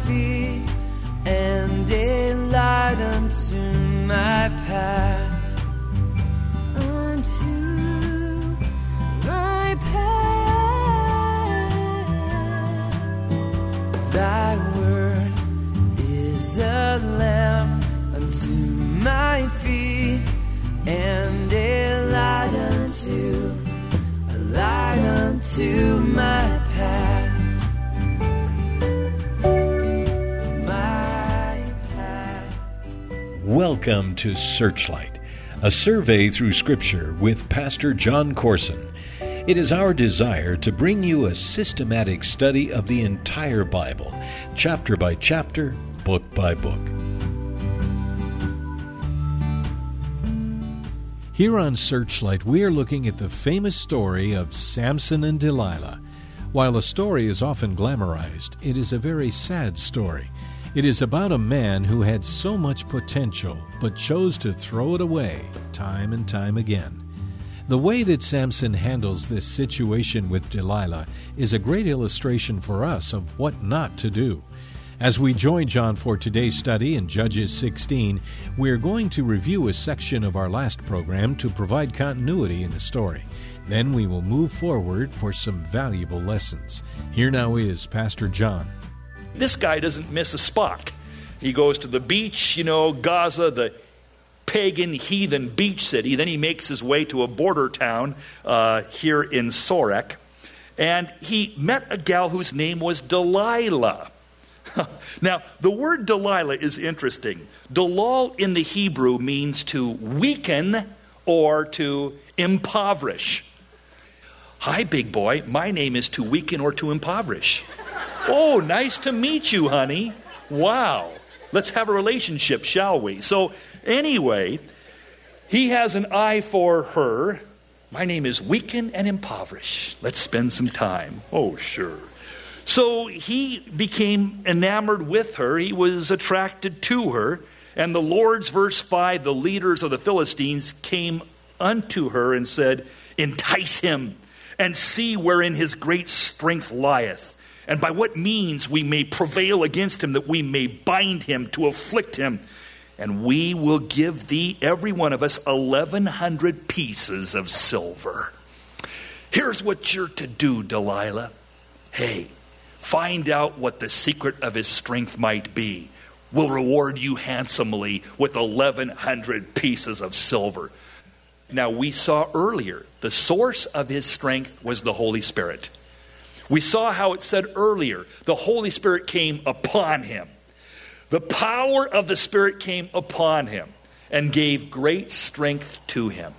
feet and a light unto my path. Unto my path. Thy word is a lamp unto my feet and a light unto my path. Welcome to Searchlight, a survey through Scripture with Pastor John Corson. It is our desire to bring you a systematic study of the entire Bible, chapter by chapter, book by book. Here on Searchlight, we are looking at the famous story of Samson and Delilah. While the story is often glamorized, it is a very sad story. It is about a man who had so much potential, but chose to throw it away time and time again. The way that Samson handles this situation with Delilah is a great illustration for us of what not to do. As we join John for today's study in Judges 16, we are going to review a section of our last program to provide continuity in the story. Then we will move forward for some valuable lessons. Here now is Pastor John. This guy doesn't miss a spot. He goes to the beach, Gaza, the pagan, heathen beach city. Then he makes his way to a border town here in Sorek. And he met a gal whose name was Delilah. Now, the word Delilah is interesting. Dalal in the Hebrew means to weaken or to impoverish. Hi, big boy. My name is to weaken or to impoverish. Oh, nice to meet you, honey. Wow. Let's have a relationship, shall we? So, anyway, he has an eye for her. My name is Weaken and Impoverish. Let's spend some time. Oh, sure. So he became enamored with her. He was attracted to her. And the Lord's, verse 5, the leaders of the Philistines came unto her and said, entice him and see wherein his great strength lieth. And by what means we may prevail against him, that we may bind him to afflict him. And we will give thee, every one of us, 1,100 pieces of silver. Here's what you're to do, Delilah. Hey, find out what the secret of his strength might be. We'll reward you handsomely with 1,100 pieces of silver. Now, we saw earlier, the source of his strength was the Holy Spirit. We saw how it said earlier, the Holy Spirit came upon him. The power of the Spirit came upon him and gave great strength to him.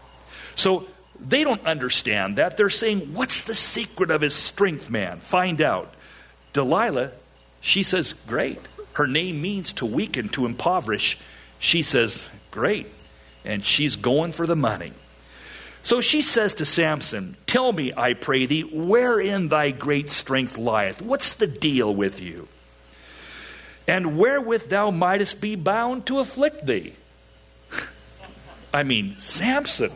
So they don't understand that. They're saying, what's the secret of his strength, man? Find out. Delilah, she says, great. Her name means to weaken, to impoverish. She says, great. And she's going for the money. So she says to Samson, tell me, I pray thee, wherein thy great strength lieth? What's the deal with you? And wherewith thou mightest be bound to afflict thee? I mean, Samson.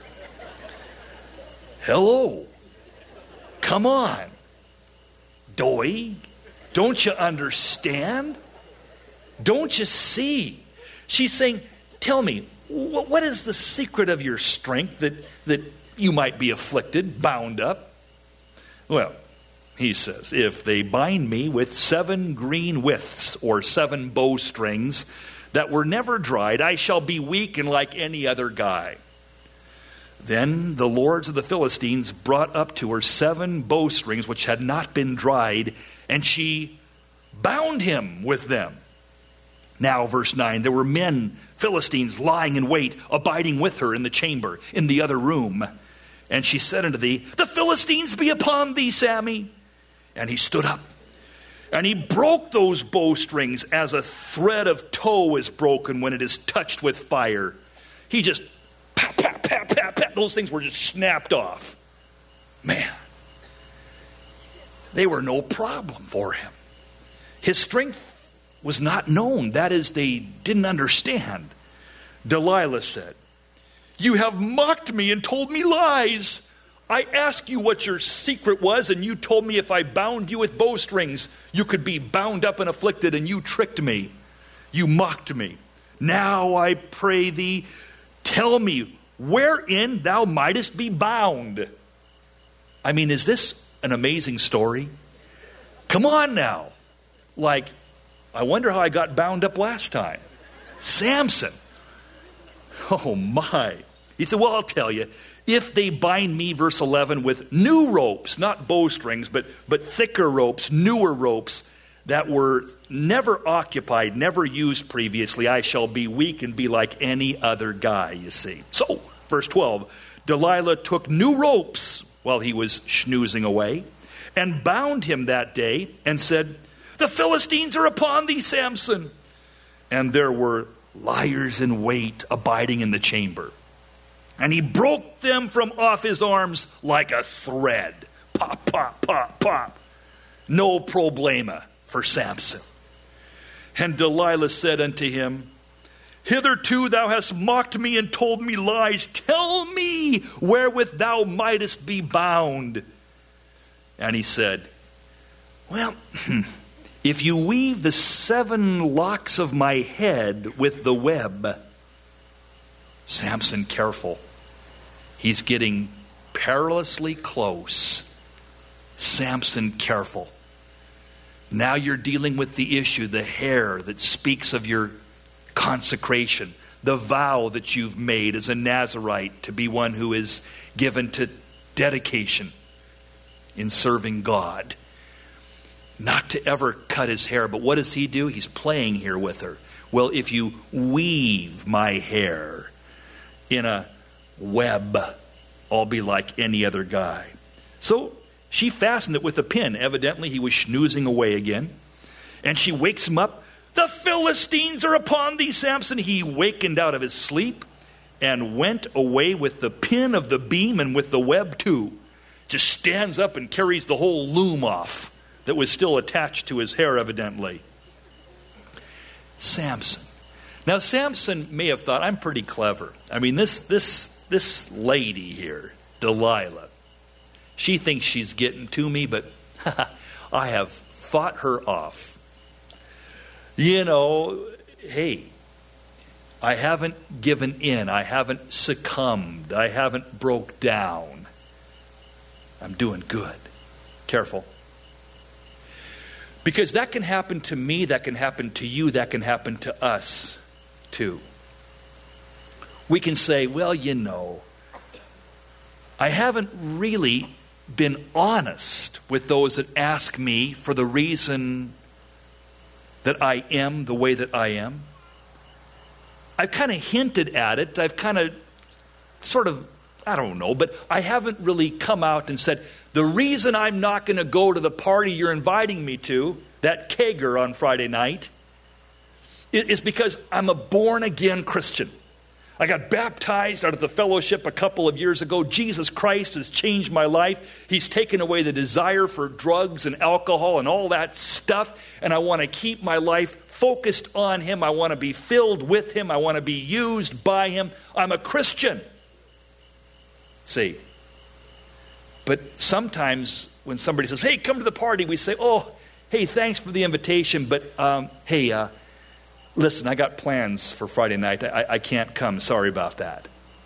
Hello. Come on. Doy, don't you understand? Don't you see? She's saying, tell me, what is the secret of your strength that you might be afflicted, bound up? Well, he says, if they bind me with 7 green withes or 7 bowstrings that were never dried, I shall be weak and like any other guy. Then the lords of the Philistines brought up to her 7 bowstrings which had not been dried, and she bound him with them. Now, verse 9, there were men, Philistines, lying in wait, abiding with her in the chamber, in the other room. And she said unto thee, the Philistines be upon thee, Sammy. And he stood up, and he broke those bowstrings as a thread of tow is broken when it is touched with fire. He just, pat, pat, pat, pat, pat. Those things were just snapped off. Man, they were no problem for him. His strength was not known. That is, they didn't understand. Delilah said, you have mocked me and told me lies. I asked you what your secret was, and you told me if I bound you with bowstrings, you could be bound up and afflicted, and you tricked me. You mocked me. Now I pray thee, tell me wherein thou mightest be bound. I mean, is this an amazing story? Come on now. Like, I wonder how I got bound up last time. Samson. Oh my. He said, well, I'll tell you. If they bind me, verse 11, with new ropes, not bowstrings, but thicker ropes, newer ropes that were never occupied, never used previously, I shall be weak and be like any other guy, you see. So, verse 12, Delilah took new ropes while he was schnoozing away and bound him that day and said, the Philistines are upon thee, Samson. And there were liars in wait abiding in the chamber. And he broke them from off his arms like a thread. Pop, pop, pop, pop. No problema for Samson. And Delilah said unto him, hitherto thou hast mocked me and told me lies. Tell me wherewith thou mightest be bound. And he said, well, if you weave the 7 locks of my head with the web. Samson, careful. He's getting perilously close. Samson, careful. Now you're dealing with the issue, the hair that speaks of your consecration, the vow that you've made as a Nazirite to be one who is given to dedication in serving God. Not to ever cut his hair, but what does he do? He's playing here with her. Well, if you weave my hair in a web, I'll be like any other guy. So she fastened it with a pin. Evidently, he was schnoozing away again. And she wakes him up. The Philistines are upon thee, Samson. He wakened out of his sleep and went away with the pin of the beam and with the web too. Just stands up and carries the whole loom off that was still attached to his hair, evidently. Samson. Now, Samson may have thought, I'm pretty clever. I mean, this lady here, Delilah, she thinks she's getting to me, but I have fought her off. You know, hey, I haven't given in. I haven't succumbed. I haven't broke down. I'm doing good. Careful. Because that can happen to me, that can happen to you, that can happen to us too. We can say, well, you know, I haven't really been honest with those that ask me for the reason that I am the way that I am. I've kind of hinted at it. I've kind of sort of, I don't know, but I haven't really come out and said, the reason I'm not going to go to the party you're inviting me to, that kegger on Friday night, is because I'm a born-again Christian. I got baptized out of the fellowship a couple of years ago. Jesus Christ has changed my life. He's taken away the desire for drugs and alcohol and all that stuff. And I want to keep my life focused on Him. I want to be filled with Him. I want to be used by Him. I'm a Christian. See? But sometimes when somebody says, hey, come to the party, we say, oh, hey, thanks for the invitation, but hey, listen, I got plans for Friday night. I can't come. Sorry about that.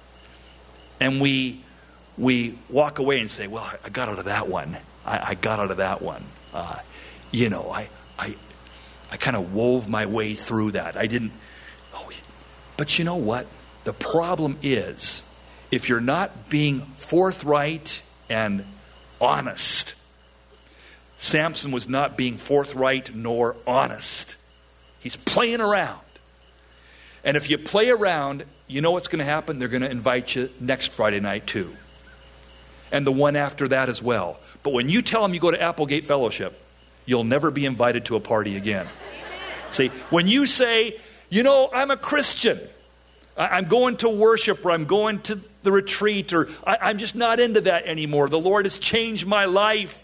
And we walk away and say, well, I got out of that one. I got out of that one. You know, I kind of wove my way through that. I didn't. Oh, but you know what? The problem is, if you're not being forthright and honest. Samson was not being forthright nor honest. He's playing around. And if you play around, you know what's going to happen? They're going to invite you next Friday night too. And the one after that as well. But when you tell them you go to Applegate Fellowship, you'll never be invited to a party again. See, when you say, you know, I'm a Christian. I'm going to worship, or I'm going to the retreat, or I'm just not into that anymore. The Lord has changed my life.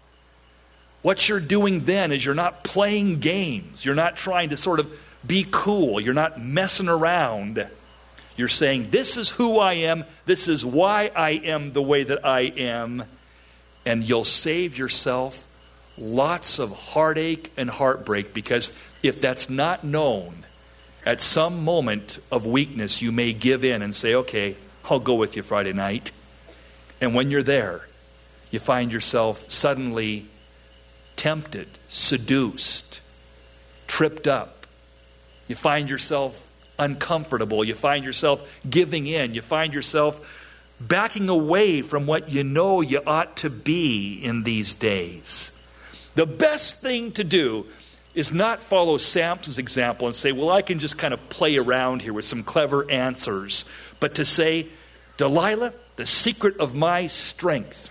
What you're doing then is you're not playing games. You're not trying to sort of be cool. You're not messing around. You're saying, this is who I am. This is why I am the way that I am. And you'll save yourself lots of heartache and heartbreak, because if that's not known, at some moment of weakness, you may give in and say, okay, I'll go with you Friday night. And when you're there, you find yourself suddenly tempted, seduced, tripped up. You find yourself uncomfortable. You find yourself giving in. You find yourself backing away from what you know you ought to be in these days. The best thing to do is not follow Samson's example and say, well, I can just kind of play around here with some clever answers. But to say, Delilah, the secret of my strength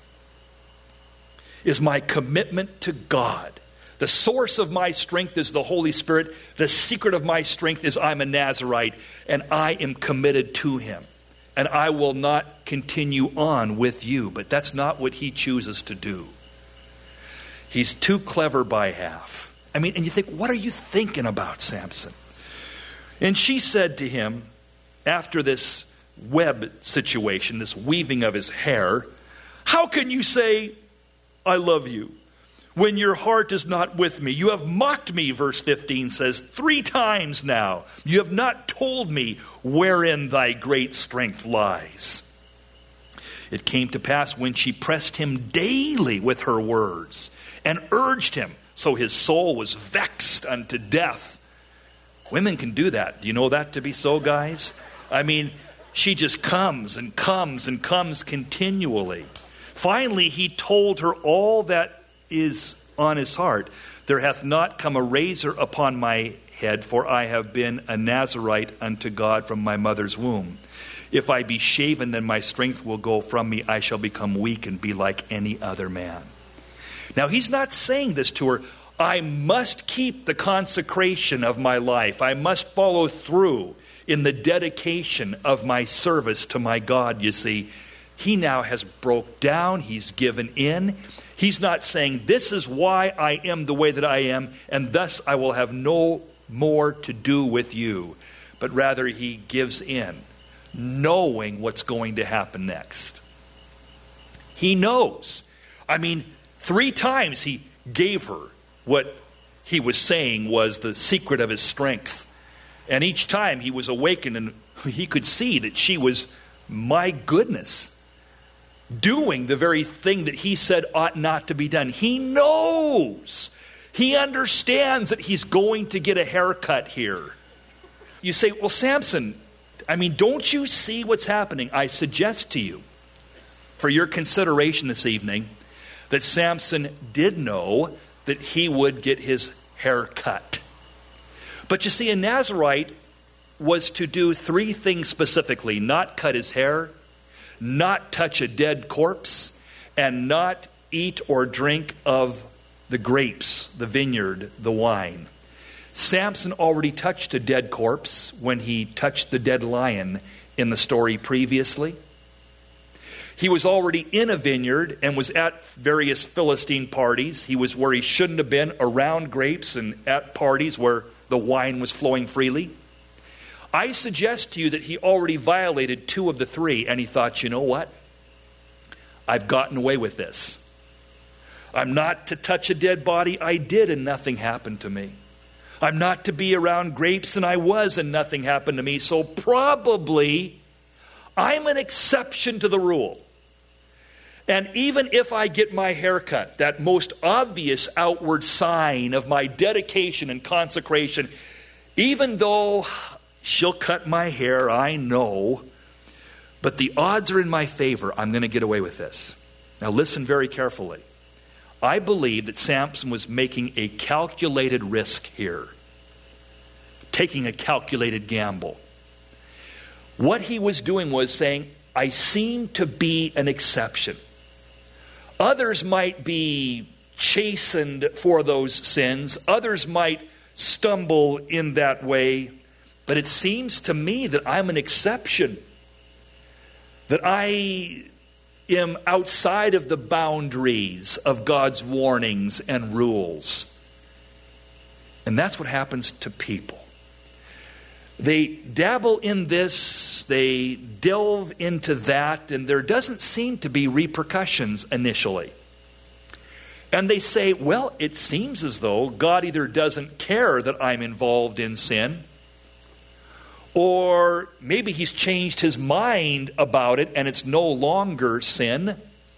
is my commitment to God. The source of my strength is the Holy Spirit. The secret of my strength is I'm a Nazirite, and I am committed to Him. And I will not continue on with you. But that's not what he chooses to do. He's too clever by half. I mean, and you think, what are you thinking about, Samson? And she said to him, after this web situation, this weaving of his hair, how can you say, I love you, when your heart is not with me? You have mocked me, verse 15 says, 3 times now. You have not told me wherein thy great strength lies. It came to pass when she pressed him daily with her words and urged him, so his soul was vexed unto death. Women can do that. Do you know that to be so, guys? I mean, she just comes and comes and comes continually. Finally, he told her all that is on his heart. There hath not come a razor upon my head, for I have been a Nazirite unto God from my mother's womb. If I be shaven, then my strength will go from me. I shall become weak and be like any other man. Now, he's not saying this to her, I must keep the consecration of my life. I must follow through in the dedication of my service to my God, you see. He now has broke down. He's given in. He's not saying, this is why I am the way that I am, and thus I will have no more to do with you. But rather, he gives in, knowing what's going to happen next. He knows. I mean, 3 times he gave her what he was saying was the secret of his strength. And each time he was awakened and he could see that she was, my goodness, doing the very thing that he said ought not to be done. He knows. He understands that he's going to get a haircut here. You say, well, Samson, I mean, don't you see what's happening? I suggest to you, for your consideration this evening, that Samson did know that he would get his hair cut. But you see, a Nazirite was to do 3 things specifically: not cut his hair, not touch a dead corpse, and not eat or drink of the grapes, the vineyard, the wine. Samson already touched a dead corpse when he touched the dead lion in the story previously. He was already in a vineyard and was at various Philistine parties. He was where he shouldn't have been, around grapes and at parties where the wine was flowing freely. I suggest to you that he already violated 2 of the 3, and he thought, you know what? I've gotten away with this. I'm not to touch a dead body. I did, and nothing happened to me. I'm not to be around grapes, and I was, and nothing happened to me. So probably I'm an exception to the rule. And even if I get my hair cut, that most obvious outward sign of my dedication and consecration, even though she'll cut my hair, I know, but the odds are in my favor, I'm going to get away with this. Now listen very carefully. I believe that Samson was making a calculated risk here, taking a calculated gamble. What he was doing was saying, I seem to be an exception. Others might be chastened for those sins. Others might stumble in that way. But it seems to me that I'm an exception. That I am outside of the boundaries of God's warnings and rules. And that's what happens to people. They dabble in this, they delve into that, and there doesn't seem to be repercussions initially. And they say, well, it seems as though God either doesn't care that I'm involved in sin, or maybe he's changed his mind about it and it's no longer sin.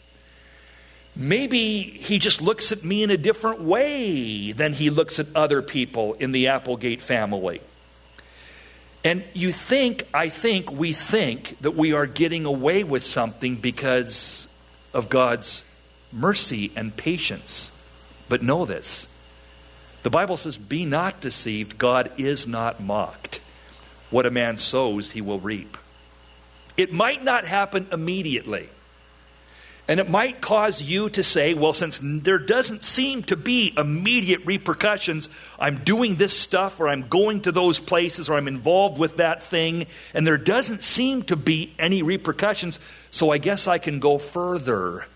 Maybe he just looks at me in a different way than he looks at other people in the Applegate family. And we think that we are getting away with something because of God's mercy and patience. But know this. The Bible says, be not deceived. God is not mocked. What a man sows, he will reap. It might not happen immediately. And it might cause you to say, well, since there doesn't seem to be immediate repercussions, I'm doing this stuff, or I'm going to those places, or I'm involved with that thing, and there doesn't seem to be any repercussions, so I guess I can go further.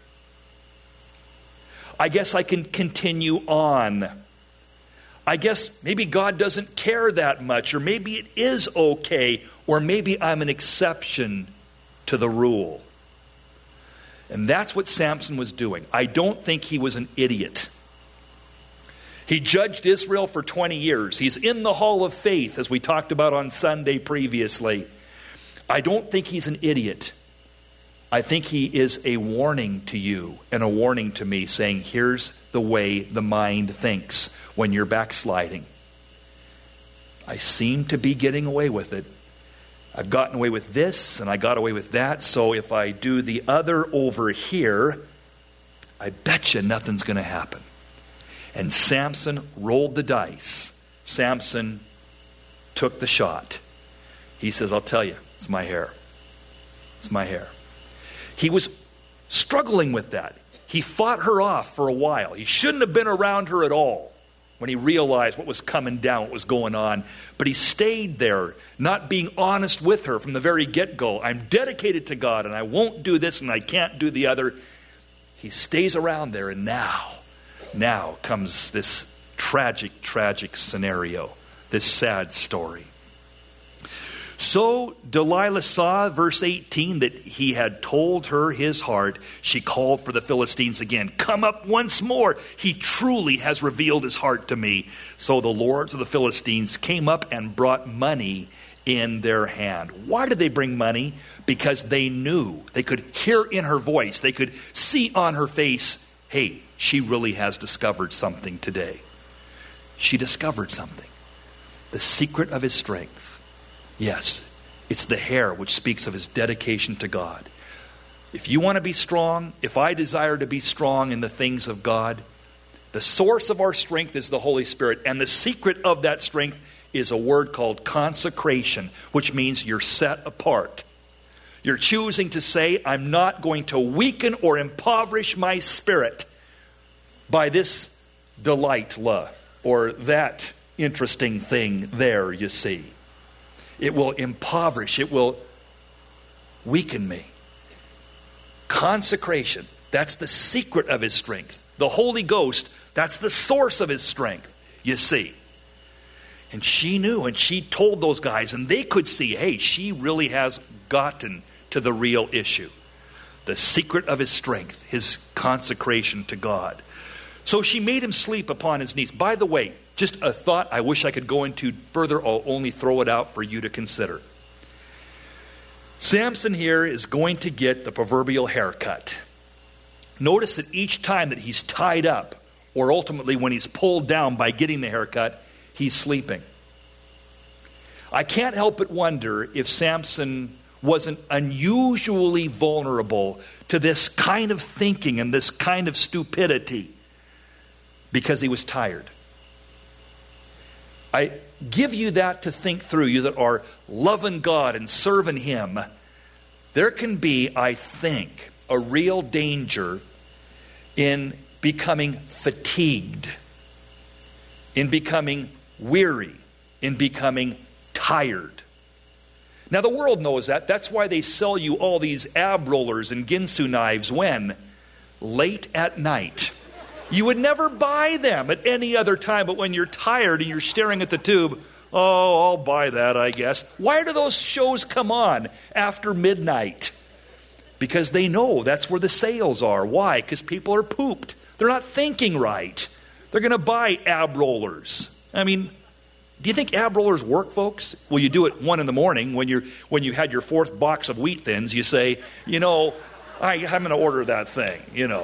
I guess I can continue on. I guess maybe God doesn't care that much, or maybe it is okay, or maybe I'm an exception to the rule. And that's what Samson was doing. I don't think he was an idiot. He judged Israel for 20 years. He's in the Hall of Faith, as we talked about on Sunday previously. I don't think he's an idiot. I think he is a warning to you and a warning to me, saying, here's the way the mind thinks when you're backsliding. I seem to be getting away with it. I've gotten away with this, and I got away with that, so if I do the other over here, I bet you nothing's going to happen. And Samson rolled the dice. Samson took the shot. He says, I'll tell you, it's my hair. It's my hair. He was struggling with that. He fought her off for a while. He shouldn't have been around her at all when he realized what was coming down, what was going on. But he stayed there, not being honest with her from the very get-go. I'm dedicated to God, and I won't do this, and I can't do the other. He stays around there, and now comes this tragic, tragic scenario, this sad story. So Delilah saw, verse 18, that he had told her his heart. She called for the Philistines again. Come up once more. He truly has revealed his heart to me. So the lords of the Philistines came up and brought money in their hand. Why did they bring money? Because they knew. They could hear in her voice. They could see on her face, hey, she really has discovered something today. She discovered something. The secret of his strength. Yes, it's the hair which speaks of his dedication to God. If you want to be strong, if I desire to be strong in the things of God, the source of our strength is the Holy Spirit. And the secret of that strength is a word called consecration, which means you're set apart. You're choosing to say, I'm not going to weaken or impoverish my spirit by this Delilah or that interesting thing there, you see. It will impoverish. It will weaken me. Consecration. That's the secret of his strength. The Holy Ghost, that's the source of his strength, you see. And she knew, and she told those guys, and they could see, hey, she really has gotten to the real issue. The secret of his strength, his consecration to God. So she made him sleep upon his knees. By the way, just a thought I wish I could go into further. I'll only throw it out for you to consider. Samson here is going to get the proverbial haircut. Notice that each time that he's tied up, or ultimately when he's pulled down by getting the haircut, he's sleeping. I can't help but wonder if Samson wasn't unusually vulnerable to this kind of thinking and this kind of stupidity because he was tired. I give you that to think through, you that are loving God and serving him. There can be, I think, a real danger in becoming fatigued, in becoming weary, in becoming tired. Now the world knows that. That's why they sell you all these ab rollers and Ginsu knives when? Late at night. You would never buy them at any other time, but when you're tired and you're staring at the tube, Oh, I'll buy that, I guess. Why do those shows come on after midnight? Because they know that's where the sales are. Why? Because people are pooped. They're not thinking right. They're going to buy ab rollers. I mean, do you think ab rollers work, folks? Well, you do it 1 a.m. when you had your 4th box of Wheat Thins. You say, I'm going to order that thing,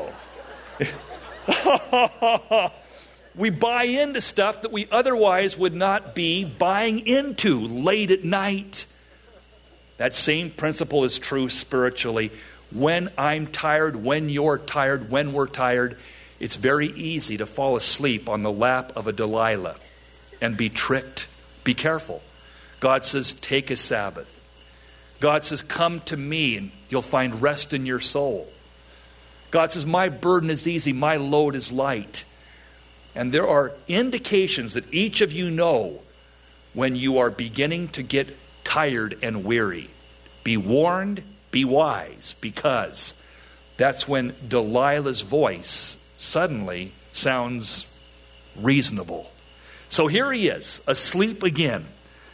We buy into stuff that we otherwise would not be buying into late at night. That same principle is true spiritually. When I'm tired, when you're tired, when we're tired, it's very easy to fall asleep on the lap of a Delilah and be tricked. Be careful. God says, take a Sabbath. God says, come to me and you'll find rest in your soul. God says, my burden is easy, my load is light. And there are indications that each of you know when you are beginning to get tired and weary. Be warned, be wise, because that's when Delilah's voice suddenly sounds reasonable. So here he is, asleep again,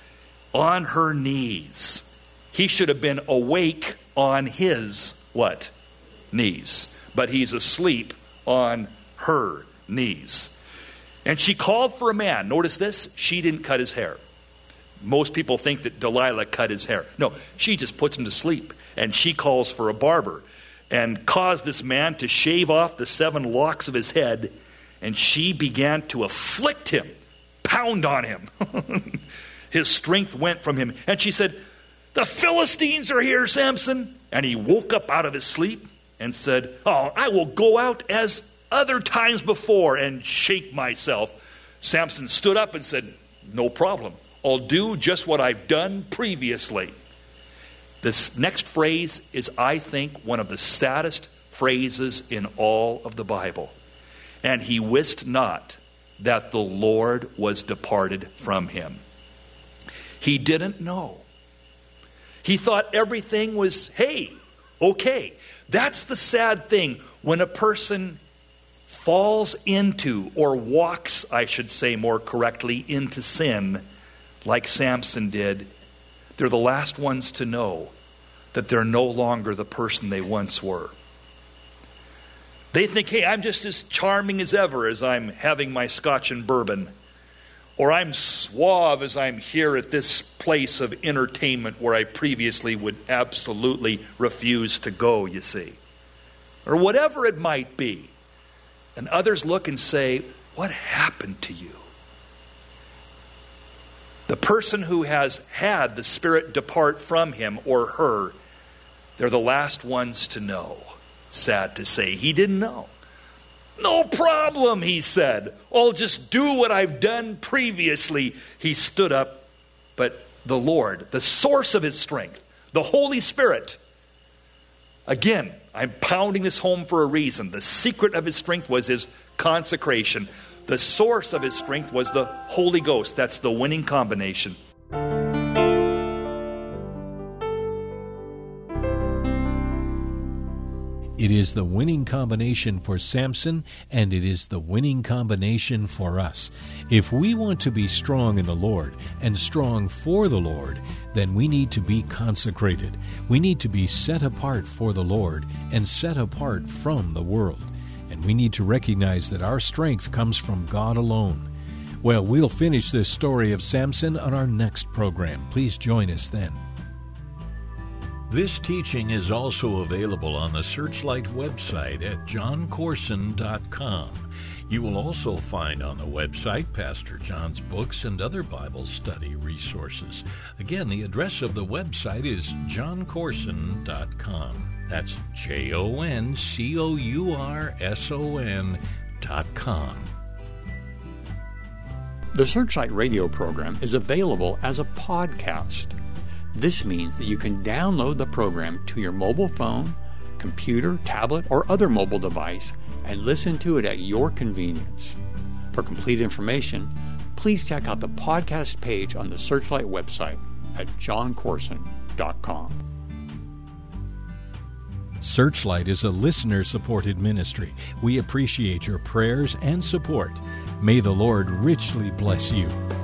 on her knees. He should have been awake on his, what? Knees. But he's asleep on her knees. And she called for a man. Notice this, she didn't cut his hair. Most people think that Delilah cut his hair. No, she just puts him to sleep. And she calls for a barber and caused this man to shave off the 7 locks of his head. And she began to afflict him, pound on him. His strength went from him. And she said, the Philistines are here, Samson. And he woke up out of his sleep and said, oh, I will go out as other times before and shake myself. Samson stood up and said, no problem. I'll do just what I've done previously. This next phrase is, I think, one of the saddest phrases in all of the Bible. And he wist not that the Lord was departed from him. He didn't know. He thought everything was, hey, okay. That's the sad thing. When a person falls into, or walks, I should say more correctly, into sin, like Samson did, they're the last ones to know that they're no longer the person they once were. They think, hey, I'm just as charming as ever as I'm having my scotch and bourbon. Or I'm suave as I'm here at this place of entertainment where I previously would absolutely refuse to go, you see. Or whatever it might be. And others look and say, what happened to you? The person who has had the Spirit depart from him or her, they're the last ones to know. Sad to say, he didn't know. No problem, he said. I'll just do what I've done previously. He stood up, but the Lord, the source of his strength, the Holy Spirit, again, I'm pounding this home for a reason. The secret of his strength was his consecration. The source of his strength was the Holy Ghost. That's the winning combination. It is the winning combination for Samson, and it is the winning combination for us. If we want to be strong in the Lord and strong for the Lord, then we need to be consecrated. We need to be set apart for the Lord and set apart from the world. And we need to recognize that our strength comes from God alone. Well, we'll finish this story of Samson on our next program. Please join us then. This teaching is also available on the Searchlight website at johncorson.com. You will also find on the website Pastor John's books and other Bible study resources. Again, the address of the website is johncorson.com. That's JONCOURSON.com. The Searchlight radio program is available as a podcast. This means that you can download the program to your mobile phone, computer, tablet, or other mobile device and listen to it at your convenience. For complete information, please check out the podcast page on the Searchlight website at johncorson.com. Searchlight is a listener-supported ministry. We appreciate your prayers and support. May the Lord richly bless you.